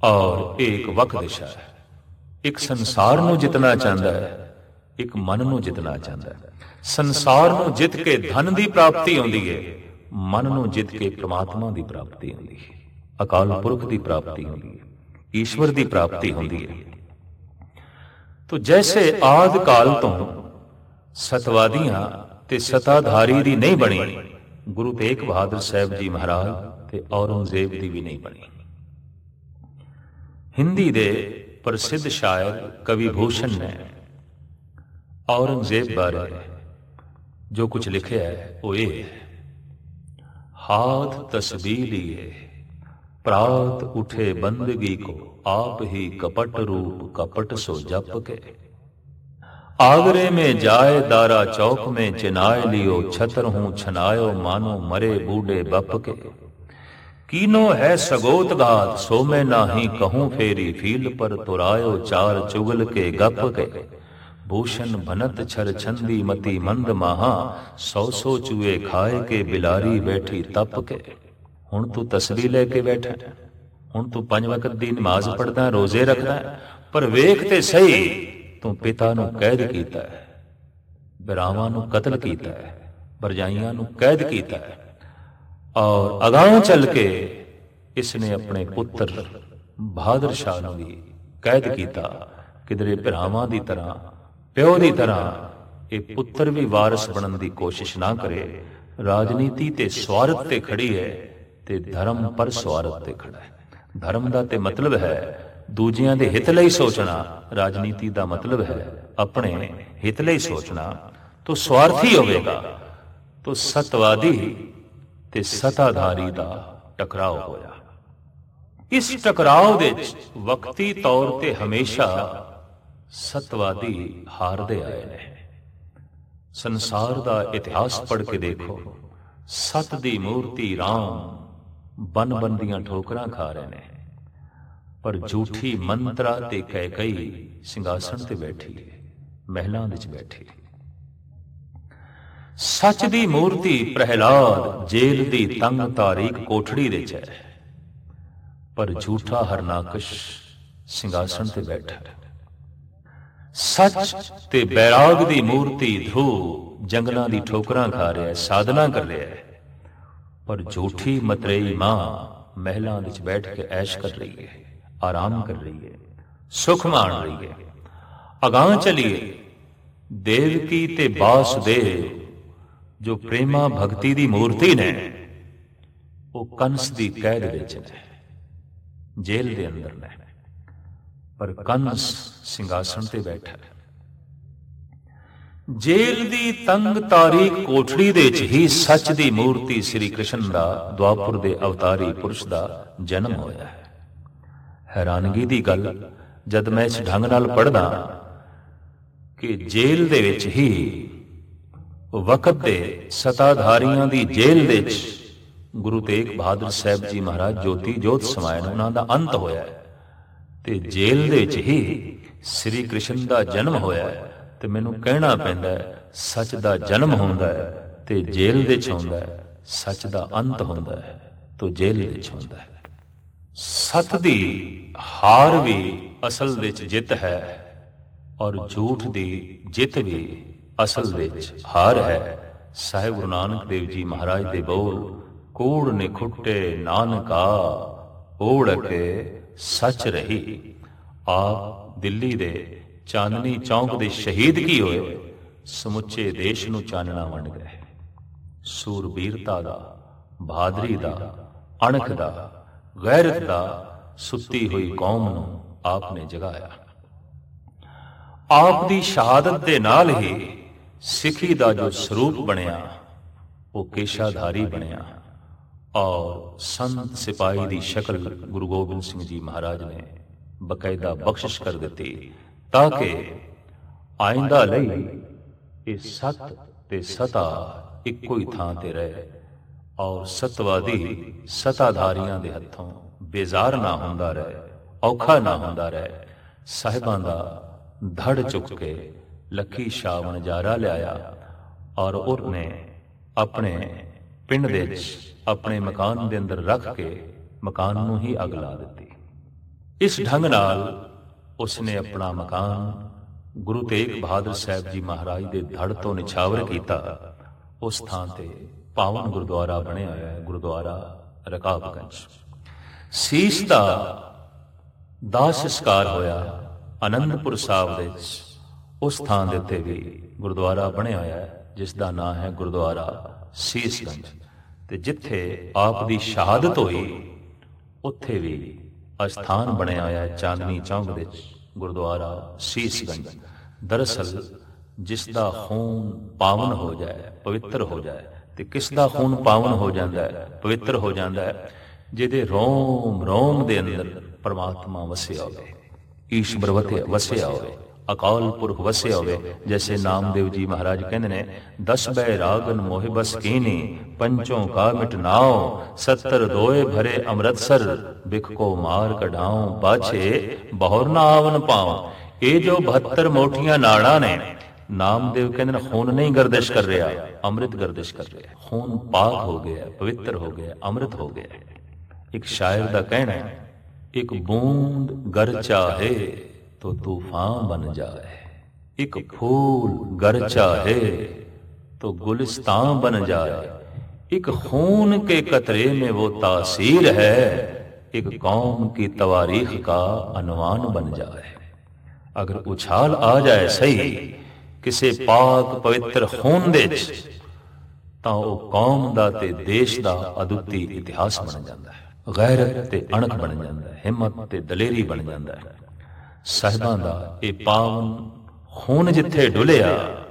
ਔਰ ਇਹ ਇੱਕ ਵਕ ਦਿਸ਼ਾ ਹੈ। ਇੱਕ ਸੰਸਾਰ ਨੂੰ ਜਿੱਤਣਾ ਚਾਹੁੰਦਾ ਹੈ, ਇੱਕ ਮਨ ਨੂੰ ਜਿੱਤਣਾ ਚਾਹੁੰਦਾ ਹੈ। ਸੰਸਾਰ ਨੂੰ ਜਿੱਤ ਕੇ ਧਨ ਦੀ ਪ੍ਰਾਪਤੀ ਆਉਂਦੀ ਹੈ, ਮਨ ਨੂੰ ਜਿੱਤ ਕੇ ਪ੍ਰਮਾਤਮਾ ਦੀ ਪ੍ਰਾਪਤੀ ਹੁੰਦੀ ਹੈ, ਅਕਾਲ ਪੁਰਖ ਦੀ ਪ੍ਰਾਪਤੀ ਹੁੰਦੀ ਹੈ, ਈਸ਼ਵਰ ਦੀ ਪ੍ਰਾਪਤੀ ਹੁੰਦੀ ਹੈ। ਤੋ ਜੈਸੇ ਆਦਿ ਕਾਲ ਤੋਂ ਸਤਵਾਦੀਆਂ ਤੇ ਸਤਾਧਾਰੀ ਦੀ ਨਹੀਂ ਬਣੀ, ਗੁਰੂ ਤੇਗ ਬਹਾਦਰ ਸਾਹਿਬ ਜੀ ਮਹਾਰਾਜ ਤੇ ਔਰੰਗਜ਼ੇਬ ਦੀ ਵੀ ਨਹੀਂ ਬਣੀ। ਹਿੰਦੀ ਦੇ ਪ੍ਰਸਿੱਧ ਸ਼ਾਇਰ ਕਵੀ ਭੂਸ਼ਣ ਨੇ ਔਰੰਗਜ਼ੇਬ ਬਾਰੇ ਜੋ ਕੁਝ ਲਿਖਿਆ ਹੈ ਉਹ ਇਹ ਹੈ, हाथ तस्बीह लिए प्रात उठे बंदगी को, आप ही कपट रूप कपट सो जप के। आगरे में जाए दारा चौक में चिनाए लियो, छतर हूं छनायो मानो मरे बूढ़े बप के। कीनो है सगोत घात सो मैं नाही कहूं फेरी, फील पर तुरायो चार चुगल के गप के। भूषण भनत छर छंदी मती मंद माहा, सौ सौ चूहे खाए के बिलारी बैठी तप के। हुण तू तस्बीह लेके बैठा, हुण तू 5 वक्त दी नमाज पढ़दा, रोजे रखदा, पर वेख ते सही तू पिता नू कैद कीता है, बिरावां नू कतल कीता है, भरजाइयां नू कैद कीता है, और अगां चल के इसने अपने पुत्र बहादुर शाह नू भी कैद कीता। किधरे बिरावां दी तरह, ਪਿਓ ਦੀ ਤਰ੍ਹਾਂ ਇਹ ਪੁੱਤਰ ਵੀ ਵਾਰਿਸ ਬਣਨ ਦੀ ਕੋਸ਼ਿਸ਼ ਨਾ ਕਰੇ। ਰਾਜਨੀਤੀ ਤੇ ਸਵਾਰਥ ਤੇ ਖੜੀ ਹੈ ਤੇ ਧਰਮ ਪਰ ਸਵਾਰਥ ਤੇ ਖੜਾ ਹੈ। ਧਰਮ ਦਾ ਤੇ ਮਤਲਬ ਹੈ ਦੂਜਿਆਂ ਦੇ ਹਿੱਤ ਲਈ ਸੋਚਣਾ, ਰਾਜਨੀਤੀ ਦਾ ਮਤਲਬ ਹੈ ਆਪਣੇ ਹਿੱਤ ਲਈ ਸੋਚਣਾ। ਤੋ ਸਵਾਰਥੀ ਹੋਵੇਗਾ ਤੋ ਸਤਵਾਦੀ ਤੇ ਸਤਾਧਾਰੀ ਦਾ ਟਕਰਾਓ ਹੋਇਆ। ਇਸ ਟਕਰਾਓ ਦੇ ਵਿੱਚ ਵਕਤੀ ਤੌਰ ਤੇ ਹਮੇਸ਼ਾ ਸਤਵਾਦੀ ਹਾਰਦੇ ਆਏ ਨੇ। ਸੰਸਾਰ ਦਾ ਇਤਿਹਾਸ ਪੜ੍ਹ ਕੇ ਦੇਖੋ, ਸਤ ਦੀ ਮੂਰਤੀ ਰਾਮ ਬਨ ਬਨ ਦੀਆਂ ਠੋਕਰਾਂ ਖਾ ਰਹੇ ਨੇ, ਪਰ ਝੂਠੀ ਮੰਤਰਾ ਤੇ ਕੈਕਈ ਸਿੰਘਾਸਣ ਤੇ ਬੈਠੀ ਹੈ, ਮਹਿਲਾਂ ਵਿੱਚ ਬੈਠੀ। ਸੱਚ ਦੀ ਮੂਰਤੀ ਪ੍ਰਹਿਲਾਦ ਜੇਲ੍ਹ ਦੀ ਤੰਗ ਤਾਰੀਕ ਕੋਠੜੀ ਵਿੱਚ ਹੈ, ਪਰ ਝੂਠਾ ਹਰਨਾਕਸ਼ ਸਿੰਘਾਸਣ ਤੇ ਬੈਠਾ ਹੈ। ਸੱਚ ਤੇ ਬੈਰਾਗ ਦੀ ਮੂਰਤੀ ਧਰੂ ਜੰਗਲਾਂ ਦੀ ਠੋਕਰਾਂ ਖਾ ਰਿਹਾ ਹੈ, ਸਾਧਨਾ ਕਰ ਰਿਹਾ ਹੈ, ਪਰ ਝੂਠੀ ਮਤਰੇਈ ਮਾਂ ਮਹਿਲਾਂ ਵਿੱਚ ਬੈਠ ਕੇ ਐਸ਼ ਕਰ ਰਹੀ ਹੈ, ਆਰਾਮ ਕਰ ਰਹੀ ਹੈ, ਸੁਖ ਮਾਣ ਰਹੀ ਹੈ। ਅਗਾਂਹ ਚਲੀਏ, ਦੇਵਕੀ ਤੇ ਵਾਸੁਦੇਵ ਜੋ ਪ੍ਰੇਮਾ ਭਗਤੀ ਦੀ ਮੂਰਤੀ ਨੇ, ਉਹ ਕੰਸ ਦੀ ਕੈਦ ਵਿੱਚ ਨੇ, ਜੇਲ੍ਹ ਦੇ ਅੰਦਰ ਨੇ, ਪਰ ਕੰਸ ਸਿੰਘਾਸਣ ਤੇ ਬੈਠਾ ਹੈ। ਜੇਲ੍ਹ ਦੀ ਤੰਗ ਤਾਰੀਕ ਕੋਠੜੀ ਦੇ ਵਿੱਚ ਹੀ ਸੱਚ ਦੀ ਮੂਰਤੀ ਸ੍ਰੀ ਕ੍ਰਿਸ਼ਨ ਦਾ, ਦੁਆਪੁਰ ਦੇ ਅਵਤਾਰੀ ਪੁਰਸ਼ ਦਾ ਜਨਮ ਹੋਇਆ ਹੈ। ਹੈਰਾਨਗੀ ਦੀ ਗੱਲ, ਜਦ ਮੈਂ ਇਸ ਢੰਗ ਨਾਲ ਪੜ੍ਹਦਾ ਕਿ ਜੇਲ੍ਹ ਦੇ ਵਿੱਚ ਹੀ ਵਕਤ ਦੇ ਸਤਾਧਾਰੀਆਂ ਦੀ ਜੇਲ੍ਹ ਦੇ ਵਿੱਚ ਗੁਰੂ ਤੇਗ ਬਹਾਦਰ ਸਾਹਿਬ ਜੀ ਮਹਾਰਾਜ ਜੋਤੀ ਜੋਤ ਸਮਾਏ ਨੇ, ਉਹਨਾਂ ਦਾ ਅੰਤ ਹੋਇਆ ਹੈ, ਤੇ ਜੇਲ੍ਹ ਦੇ ਵਿੱਚ ਹੀ ਸ੍ਰੀ ਕ੍ਰਿਸ਼ਨ ਦਾ ਜਨਮ ਹੋਇਆ ਹੈ। ਤੇ ਮੈਨੂੰ ਕਹਿਣਾ ਪੈਂਦਾ ਹੈ ਸੱਚ ਦਾ ਜਨਮ ਹੁੰਦਾ ਹੈ ਤੇ ਜੇਲ੍ਹ ਦੇ ਵਿੱਚ ਹੁੰਦਾ ਹੈ, ਸੱਚ ਦਾ ਅੰਤ ਹੁੰਦਾ ਹੈ ਤੇ ਜੇਲ੍ਹ ਦੇ ਵਿੱਚ ਹੁੰਦਾ ਹੈ। ਸੱਤ ਦੀ ਹਾਰ ਵੀ ਅਸਲ ਵਿੱਚ ਜਿੱਤ ਹੈ, ਔਰ ਝੂਠ ਦੀ ਜਿੱਤ ਵੀ ਅਸਲ ਵਿੱਚ ਹਾਰ ਹੈ। ਸਾਹਿਬ ਗੁਰੂ ਨਾਨਕ ਦੇਵ ਜੀ ਮਹਾਰਾਜ ਦੇ ਬੋਲ, ਕੂੜ ਨਿਖੁੱਟੇ ਨਾਨਕਾ ਓੜ ਕੇ ਸੱਚ ਰਹੀ। ਆਪ ਦਿੱਲੀ ਦੇ ਚਾਂਦਨੀ ਚੌਂਕ ਦੇ ਸ਼ਹੀਦ ਕੀ ਹੋਏ, ਸਮੁੱਚੇ ਦੇਸ਼ ਨੂੰ ਚਾਨਣਾ ਵੰਡ ਗਏ। ਸੂਰਬੀਰਤਾ ਦਾ, ਬਹਾਦਰੀ ਦਾ, ਅਣਖ ਦਾ, ਗੈਰਤ ਦਾ ਸੁੱਤੀ ਹੋਈ ਕੌਮ ਨੂੰ ਆਪ ਨੇ ਜਗਾਇਆ। ਆਪ ਦੀ ਸ਼ਹਾਦਤ ਦੇ ਨਾਲ ਹੀ ਸਿੱਖੀ ਦਾ ਜੋ ਸਰੂਪ ਬਣਿਆ ਉਹ ਕੇਸ਼ਾਧਾਰੀ ਬਣਿਆ, ਔਰ ਸੰਤ ਸਿਪਾਹੀ ਦੀ ਸ਼ਕਲ ਗੁਰੂ ਗੋਬਿੰਦ ਸਿੰਘ ਜੀ ਮਹਾਰਾਜ ਨੇ ਬਕਾਇਦਾ ਬਖਸ਼ਿਸ਼ ਕਰ ਦਿੱਤੀ, ਤਾਂ ਕਿ ਆਇੰਦਾ ਲਈ ਇਹ ਸਤ ਤੇ ਸਤਾ ਇੱਕੋ ਹੀ ਥਾਂ ਤੇ ਰਹੇ, ਔਰ ਸਤਵਾਦੀ ਸਤਾਧਾਰੀਆਂ ਦੇ ਹੱਥੋਂ ਬੇਜ਼ਾਰ ਨਾ ਹੁੰਦਾ ਰਹੇ, ਔਖਾ ਨਾ ਹੁੰਦਾ ਰਹੇ। ਸਾਹਿਬਾਂ ਦਾ ਧੜ ਚੁੱਕ ਕੇ ਲੱਖੀ ਸ਼ਾਹ ਵਣਜਾਰਾ ਲਿਆਇਆ, ਔਰ ਉਹਨੇ ਆਪਣੇ ਪਿੰਡ ਦੇ ਵਿੱਚ ਆਪਣੇ ਮਕਾਨ ਦੇ ਅੰਦਰ ਰੱਖ ਕੇ ਮਕਾਨ ਨੂੰ ਹੀ ਅੱਗ ਲਾ ਦਿੱਤੀ। ਇਸ ਢੰਗ ਨਾਲ ਉਸਨੇ ਆਪਣਾ ਮਕਾਨ ਗੁਰੂ ਤੇਗ ਬਹਾਦਰ ਸਾਹਿਬ ਜੀ ਮਹਾਰਾਜ ਦੇ ਧੜ ਤੋਂ ਨਿਛਾਵਰ ਕੀਤਾ। ਉਸ ਥਾਂ ਤੇ ਪਾਵਨ ਗੁਰਦੁਆਰਾ ਬਣਿਆ ਹੋਇਆ ਹੈ, ਗੁਰਦੁਆਰਾ ਰਕਾਬਗੰਜ। ਸੀਸ ਦਾ ਦਾਹ ਸੰਸਕਾਰ ਹੋਇਆ ਆਨੰਦਪੁਰ ਸਾਹਿਬ ਦੇ ਵਿੱਚ। ਉਸ ਥਾਂ ਦੇ ਉੱਤੇ ਵੀ ਗੁਰਦੁਆਰਾ ਬਣਿਆ ਹੋਇਆ ਹੈ, ਜਿਸ ਦਾ ਨਾਂ ਹੈ ਗੁਰਦੁਆਰਾ ਸੀਸਗੰਜ। ਤੇ ਜਿੱਥੇ ਆਪ ਦੀ ਸ਼ਹਾਦਤ ਹੋਈ ਉੱਥੇ ਵੀ ਅਸਥਾਨ ਬਣਿਆ ਹੋਇਆ ਹੈ ਚਾਂਦਨੀ ਚੌਂਕ ਦੇ ਵਿੱਚ, ਗੁਰਦੁਆਰਾ ਸੀਸਗੰਜ। ਦਰਅਸਲ ਜਿਸ ਦਾ ਖੂਨ ਪਾਵਨ ਹੋ ਜਾਏ, ਪਵਿੱਤਰ ਹੋ ਜਾਏ, ਤੇ ਕਿਸ ਦਾ ਖੂਨ ਪਾਵਨ ਹੋ ਜਾਂਦਾ ਹੈ, ਪਵਿੱਤਰ ਹੋ ਜਾਂਦਾ ਹੈ? ਜਿਹਦੇ ਰੋਮ ਰੋਮ ਦੇ ਅੰਦਰ ਪਰਮਾਤਮਾ ਵਸਿਆ ਹੋਵੇ, ਈਸ਼ਵਰ ਵਸਿਆ ਹੋਵੇ, ਅਕਾਲ ਪੁਰਖ ਵਸਿਆ ਹੋਵੇ। ਜੈਸੇ ਨਾਮਦੇਵ ਜੀ ਮਹਾਰਾਜ ਕਹਿੰਦੇ ਨੇ, 10 ਬੈਰਾਗਨ ਮੋਹਿ ਬਸ ਕੀਨੀ, ਪੰਚੋਂ ਕਾ ਮਿਟਨਾਓ, 70 ਦੋਏ ਭਰੇ ਅੰਮ੍ਰਿਤਸਰ, ਬਿਖ ਕੋ ਮਾਰ ਕਢਾਉ, ਪਾਛੇ ਬਹੁਰ ਨਾ ਆਵਨ ਪਾਉ। ਇਹ ਜੋ 72 ਮੋਠੀਆਂ ਨਾੜਾਂ ਨੇ, ਨਾਮਦੇਵ ਕਹਿੰਦੇ ਨੇ ਖੂਨ ਨਹੀਂ ਗਰਦਿਸ਼ ਕਰ ਰਿਹਾ, ਅੰਮ੍ਰਿਤ ਗਰਦਿਸ਼ ਕਰ ਰਿਹਾ। ਖੂਨ ਪਾਕ ਹੋ ਗਿਆ, ਪਵਿੱਤਰ ਹੋ ਗਿਆ, ਅੰਮ੍ਰਿਤ ਹੋ ਗਿਆ। ਇੱਕ ਸ਼ਾਇਰ ਦਾ ਕਹਿਣਾ ਹੈ, ਇੱਕ ਬੂੰਦ गर चाहे तो तूफान बन जाए, एक फूल गर चाहे तो गुलिस्तान बन जाए, एक खून के कतरे में वो तासीर है, एक कौम की तवारीख का अनवान बन जाए। अगर उछाल आ जाए सही किसी पाक पवित्र खून दे ਤਾਂ ਉਹ ਕੌਮ ਦਾ ਤੇ ਦੇਸ਼ ਦਾ ਅਦੁੱਤੀ ਇਤਿਹਾਸ ਬਣ ਜਾਂਦਾ ਹੈ। ਗੈਰਤ ਤੇ ਅਣਖ ਬਣ ਜਾਂਦਾ ਹੈ, ਹਿੰਮਤ ਤੇ ਦਲੇਰੀ ਬਣ ਜਾਂਦਾ ਹੈ। ਸਾਹਿਬਾਂ ਦਾ ਇਹ ਪਾਵਨ ਖੂਨ ਜਿੱਥੇ ਡੁੱਲਿਆ,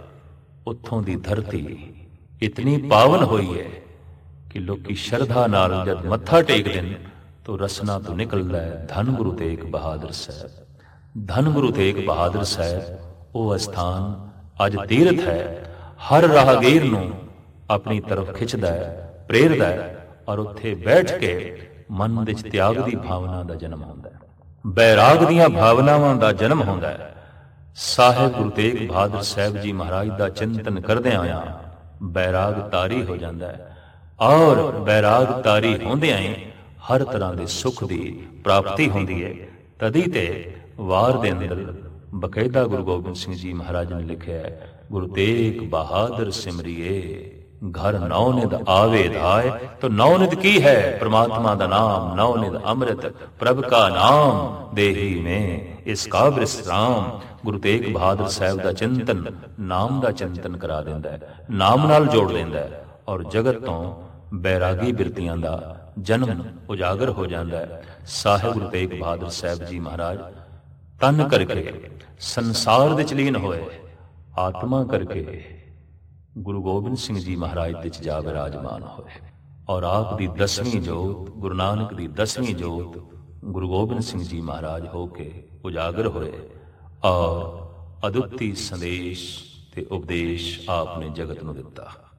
ਉੱਥੋਂ ਦੀ ਧਰਤੀ ਇਤਨੀ ਪਾਵਨ ਹੋਈ ਹੈ ਕਿ ਲੋਕੀ ਸ਼ਰਧਾ ਨਾਲ ਜਦ ਮੱਥਾ ਟੇਕਦੇ ਨੇ ਤਾਂ ਰਸਨਾ ਤੋਂ ਨਿਕਲਦਾ ਹੈ ਧੰਨ ਗੁਰੂ ਤੇਗ ਬਹਾਦਰ ਸਾਹਿਬ। ਧੰਨ ਗੁਰੂ ਤੇਗ ਬਹਾਦਰ ਸਾਹਿਬ ਉਹ ਅਸਥਾਨ ਅੱਜ ਤੀਰਥ ਹੈ। ਹਰ ਰਾਹਗੀਰ ਨੂੰ ਆਪਣੀ ਤਰਫ ਖਿੱਚਦਾ ਹੈ, ਪ੍ਰੇਰਦਾ ਹੈ, ਔਰ ਉੱਥੇ ਬੈਠ ਕੇ ਮਨ ਵਿੱਚ ਤਿਆਗ ਦੀ ਭਾਵਨਾ ਦਾ ਜਨਮ ਹੁੰਦਾ ਹੈ, ਬੈਰਾਗ ਦੀਆਂ ਭਾਵਨਾਵਾਂ ਦਾ ਜਨਮ ਹੁੰਦਾ ਹੈ। ਸਾਹਿਬ ਗੁਰੂ ਤੇਗ ਬਹਾਦਰ ਸਾਹਿਬ ਜੀ ਮਹਾਰਾਜ ਦਾ ਚਿੰਤਨ ਕਰਦਿਆਂ ਹੋਇਆਂ ਬੈਰਾਗ ਤਾਰੀ ਹੋ ਜਾਂਦਾ ਹੈ, ਔਰ ਬੈਰਾਗ ਤਾਰੀ ਹੁੰਦਿਆਂ ਹੀ ਹਰ ਤਰ੍ਹਾਂ ਦੇ ਸੁੱਖ ਦੀ ਪ੍ਰਾਪਤੀ ਹੁੰਦੀ ਹੈ। ਤਦੀ ਤੇ ਵਾਰ ਦੇ ਅੰਦਰ ਬਕਾਇਦਾ ਗੁਰੂ ਗੋਬਿੰਦ ਸਿੰਘ ਜੀ ਮਹਾਰਾਜ ਨੇ ਲਿਖਿਆ ਹੈ, ਗੁਰੂ ਤੇਗ ਬਹਾਦਰ ਸਿਮਰਿਏ ਘਰ ਨੌਨਿਧ ਆਵੇ ਧਾਏ। तो नौनिध की है परमात्मा का नाम, नौनिध अमृत प्रभ का नाम देही में इसका विश्राम। गुरु तेग बहादुर साहब का चिंतन नाम का चिंतन करा देंदा है, नाम नाल जोड़ देंदा है, और जगत तो बैरागी बिरतियां का जन्म उजागर हो जाता है। साहिब गुरु तेग बहादुर साहब जी महाराज तन करके संसार दे च लीन होए, आत्मा करके गुरु गोबिंद सिंह जी महाराज दे च जा विराजमान होए, और आप दी 10वीं जोत, गुरु नानक दी 10वीं जोत गुरु गोबिंद सिंह जी महाराज होके उजागर होए, और अदुੱਤੀ संदेश ते उपदेश आपने जगत नूं दिता।